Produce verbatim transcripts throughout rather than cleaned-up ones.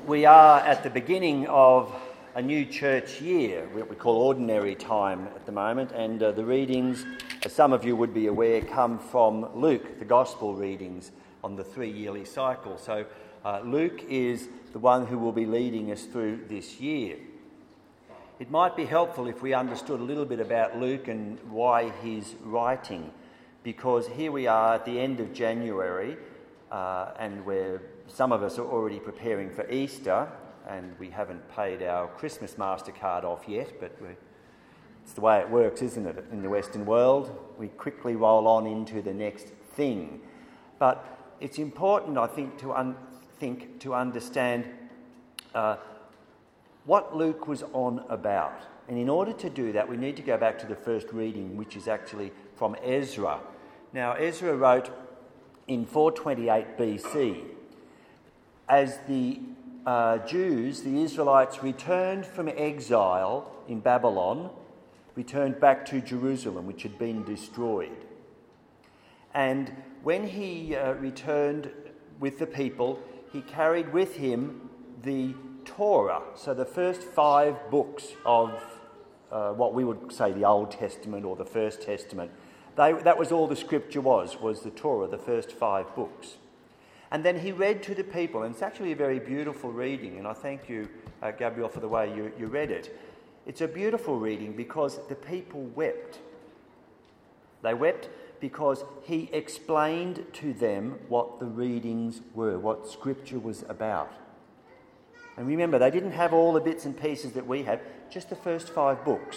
We are at the beginning of a new church year, what we call ordinary time at the moment, and uh, the readings, as some of you would be aware, come from Luke, the Gospel readings on the three-yearly cycle. So uh, Luke is the one who will be leading us through this year. It might be helpful if we understood a little bit about Luke and why he's writing, because here we are at the end of January, uh, and we're some of us are already preparing for Easter, and we haven't paid our Christmas MasterCard off yet, but we're, it's the way it works, isn't it, in the Western world? We quickly roll on into the next thing. But it's important, I think, to un- think to understand uh, what Luke was on about. And in order to do that, we need to go back to the first reading, which is actually from Ezra. Now, Ezra wrote in four twenty-eight B C. As the uh, Jews, the Israelites, returned from exile in Babylon, returned back to Jerusalem, which had been destroyed. And when he uh, returned with the people, he carried with him the Torah, so the first five books of uh, what we would say the Old Testament or the First Testament. They, that was all the scripture was, was the Torah, the first five books. And then he read to the people, and it's actually a very beautiful reading, and I thank you, uh, Gabriel, for the way you, you read it. It's a beautiful reading because the people wept. They wept because he explained to them what the readings were, what Scripture was about. And remember, they didn't have all the bits and pieces that we have, just the first five books.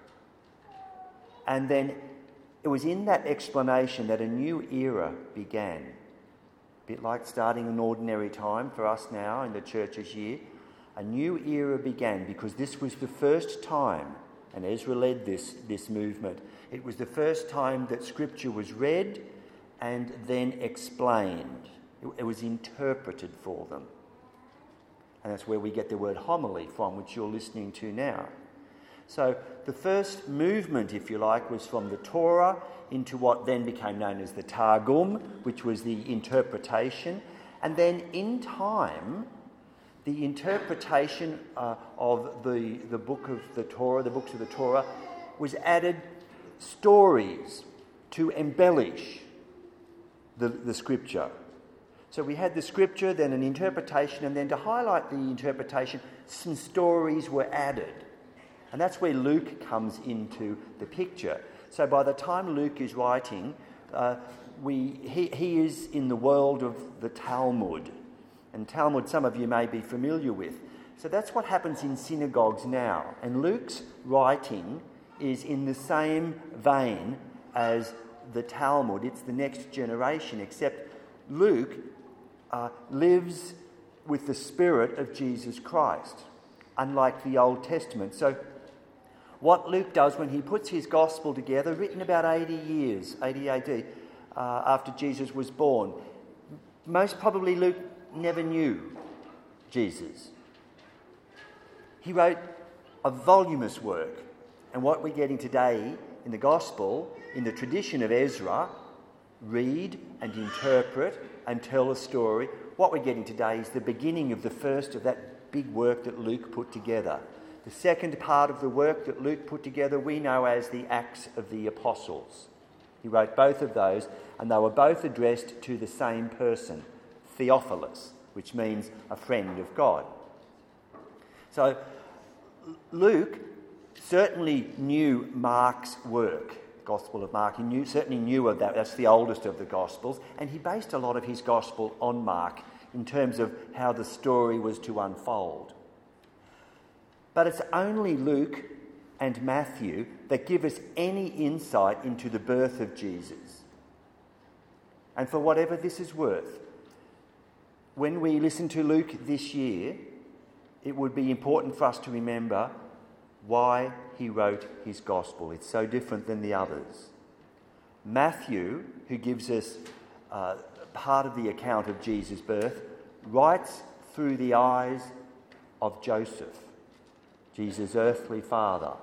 And then it was in that explanation that a new era began. A bit like starting an ordinary time for us now in the church's year. A new era began because this was the first time, and Ezra led this, this movement, it was the first time that Scripture was read and then explained. It, it was interpreted for them. And that's where we get the word homily from, which you're listening to now. So the first movement, if you like, was from the Torah into what then became known as the Targum, which was the interpretation. And then in time, the interpretation uh, of the, the book of the Torah, the books of the Torah, was added stories to embellish the, the scripture. So we had the scripture, then an interpretation, and then to highlight the interpretation, some stories were added. And that's where Luke comes into the picture. So by the time Luke is writing, uh, we he, he is in the world of the Talmud. And Talmud, some of you may be familiar with. So that's what happens in synagogues now. And Luke's writing is in the same vein as the Talmud. It's the next generation, except Luke uh, lives with the spirit of Jesus Christ, unlike the Old Testament. So what Luke does when he puts his gospel together, written about eighty years, eighty A D, uh, after Jesus was born, most probably Luke never knew Jesus. He wrote a voluminous work, and what we're getting today in the gospel, in the tradition of Ezra, read and interpret and tell a story. What we're getting today is the beginning of the first of that big work that Luke put together. The second part of the work that Luke put together we know as the Acts of the Apostles. He wrote both of those, and they were both addressed to the same person, Theophilus, which means a friend of God. So Luke certainly knew Mark's work, Gospel of Mark. He knew, certainly knew of that. That's the oldest of the Gospels, and he based a lot of his Gospel on Mark in terms of how the story was to unfold. But it's only Luke and Matthew that give us any insight into the birth of Jesus. And for whatever this is worth, when we listen to Luke this year, it would be important for us to remember why he wrote his gospel. It's so different than the others. Matthew, who gives us uh, part of the account of Jesus' birth, writes through the eyes of Joseph, Jesus' earthly father.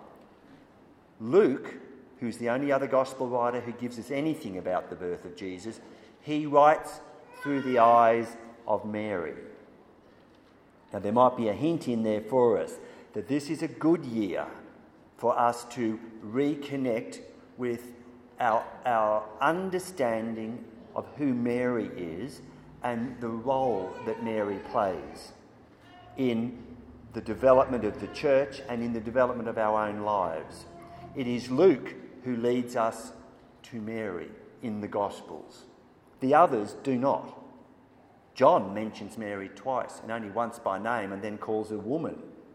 Luke, who's the only other gospel writer who gives us anything about the birth of Jesus, he writes through the eyes of Mary. Now, there might be a hint in there for us that this is a good year for us to reconnect with our, our understanding of who Mary is and the role that Mary plays in the development of the church and in the development of our own lives. It is Luke who leads us to Mary in the Gospels. The others do not. John mentions Mary twice, and only once by name, and then calls her woman.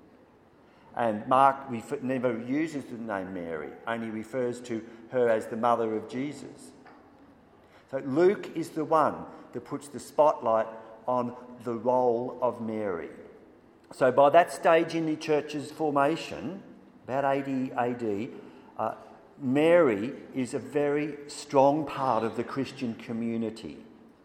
And Mark refer- never uses the name Mary, only refers to her as the mother of Jesus. So Luke is the one that puts the spotlight on the role of Mary. So by that stage in the church's formation, about eighty A D, uh, Mary is a very strong part of the Christian community.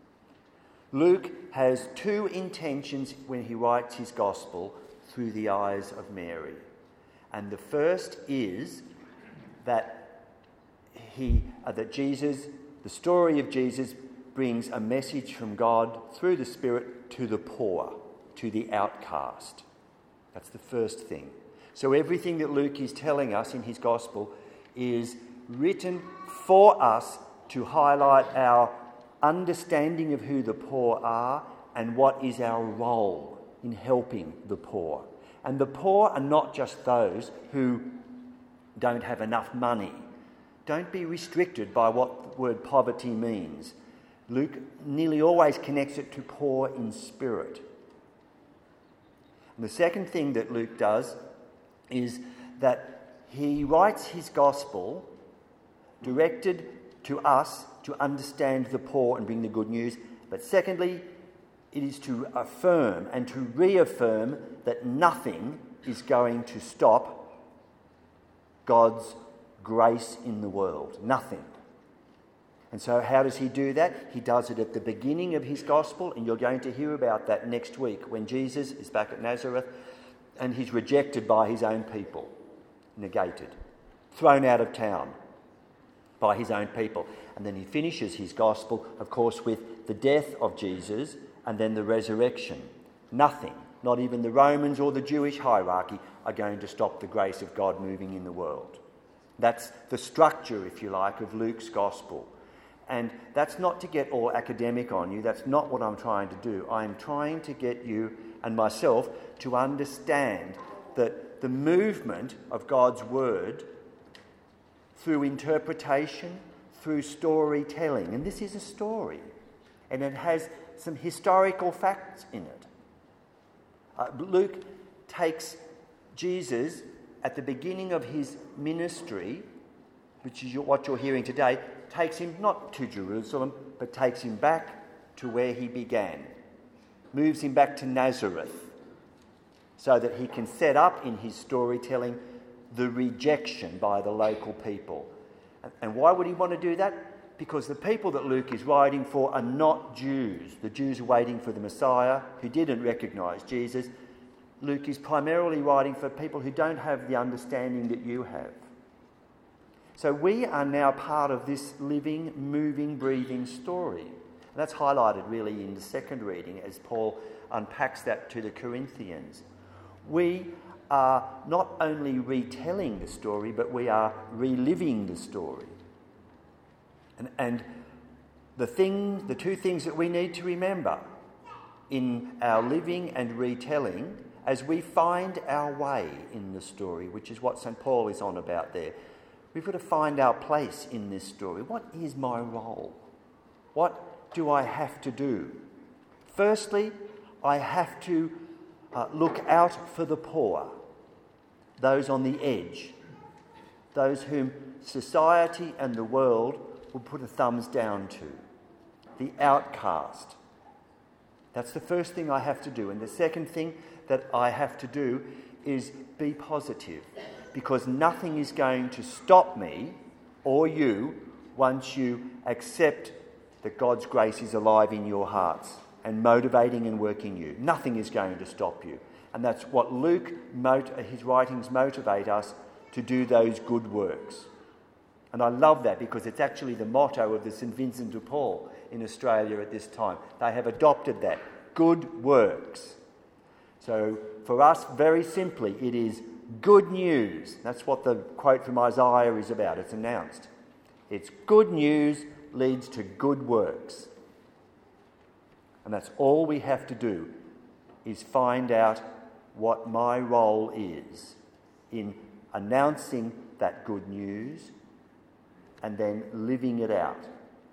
Luke has two intentions when he writes his gospel through the eyes of Mary. And the first is that he, uh, that Jesus, the story of Jesus, brings a message from God through the Spirit to the poor, to the outcast. That's the first thing. So everything that Luke is telling us in his gospel is written for us to highlight our understanding of who the poor are and what is our role in helping the poor. And the poor are not just those who don't have enough money. Don't be restricted by what the word poverty means. Luke nearly always connects it to poor in spirit. And the second thing that Luke does is that he writes his gospel directed to us to understand the poor and bring the good news. But secondly, it is to affirm and to reaffirm that nothing is going to stop God's grace in the world. Nothing. And so how does he do that? He does it at the beginning of his gospel, and you're going to hear about that next week when Jesus is back at Nazareth and he's rejected by his own people, negated, thrown out of town by his own people. And then he finishes his gospel, of course, with the death of Jesus and then the resurrection. Nothing, not even the Romans or the Jewish hierarchy, are going to stop the grace of God moving in the world. That's the structure, if you like, of Luke's gospel. And that's not to get all academic on you. That's not what I'm trying to do. I'm trying to get you and myself to understand that the movement of God's word through interpretation, through storytelling, and this is a story, and it has some historical facts in it. Uh, Luke takes Jesus at the beginning of his ministry, which is what you're hearing today, takes him not to Jerusalem, but takes him back to where he began, moves him back to Nazareth, so that he can set up in his storytelling the rejection by the local people. And why would he want to do that? Because the people that Luke is writing for are not Jews. The Jews are waiting for the Messiah, who didn't recognise Jesus. Luke is primarily writing for people who don't have the understanding that you have. So we are now part of this living, moving, breathing story. And that's highlighted really in the second reading as Paul unpacks that to the Corinthians. We are not only retelling the story, but we are reliving the story. And, and the thing, the two things that we need to remember in our living and retelling as we find our way in the story, which is what Saint Paul is on about there. We've got to find our place in this story. What is my role? What do I have to do? Firstly, I have to uh, look out for the poor, those on the edge, those whom society and the world will put a thumbs down to, the outcast. That's the first thing I have to do. And the second thing that I have to do is be positive, because nothing is going to stop me or you once you accept that God's grace is alive in your hearts and motivating and working you. Nothing is going to stop you. And that's what Luke, his writings motivate us to do, those good works. And I love that because it's actually the motto of the Saint Vincent de Paul in Australia at this time. They have adopted that, good works. So for us, very simply, it is good news. That's what the quote from Isaiah is about. It's announced. It's good news leads to good works. And that's all we have to do, is find out what my role is in announcing that good news and then living it out.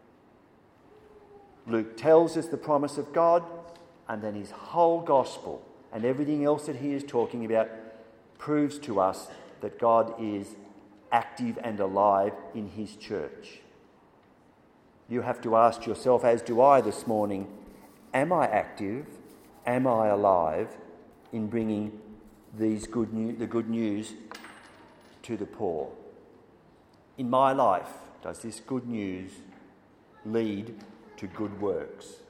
Luke tells us the promise of God, and then his whole gospel and everything else that he is talking about proves to us that God is active and alive in his church. You have to ask yourself, as do I this morning, am I active? Am I alive in bringing these good new- the good news to the poor? In my life, does this good news lead to good works?